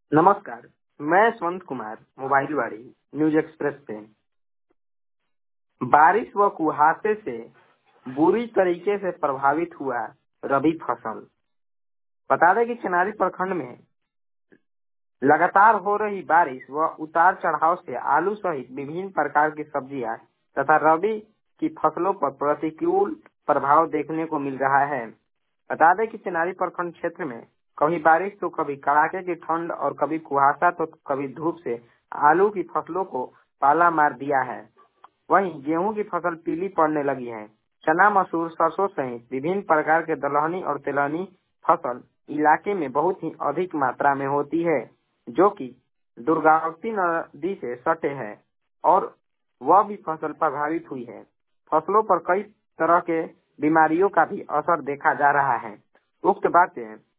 नमस्कार। मैं स्वंत कुमार मोबाइलवाड़ी न्यूज एक्सप्रेस पे। बारिश व कुहासे से बुरी तरीके से प्रभावित हुआ रबी फसल। बता दें कि चिनारी प्रखंड में लगातार हो रही बारिश व उतार चढ़ाव से आलू सहित विभिन्न प्रकार की सब्जियां तथा रबी की फसलों पर प्रतिकूल प्रभाव देखने को मिल रहा है। बता दें कि चिनारी प्रखंड क्षेत्र में कभी बारिश तो कभी कड़ाके की ठंड और कभी कुहासा तो कभी धूप से आलू की फसलों को पाला मार दिया है। वहीं गेहूं की फसल पीली पड़ने लगी है। चना, मसूर, सरसों सहित विभिन्न प्रकार के दलहनी और तिलहनी फसल इलाके में बहुत ही अधिक मात्रा में होती है, जो कि दुर्गावती नदी से सटे है और वह भी फसल प्रभावित हुई है। फसलों पर कई तरह के बीमारियों का भी असर देखा जा रहा है। उक्त बातें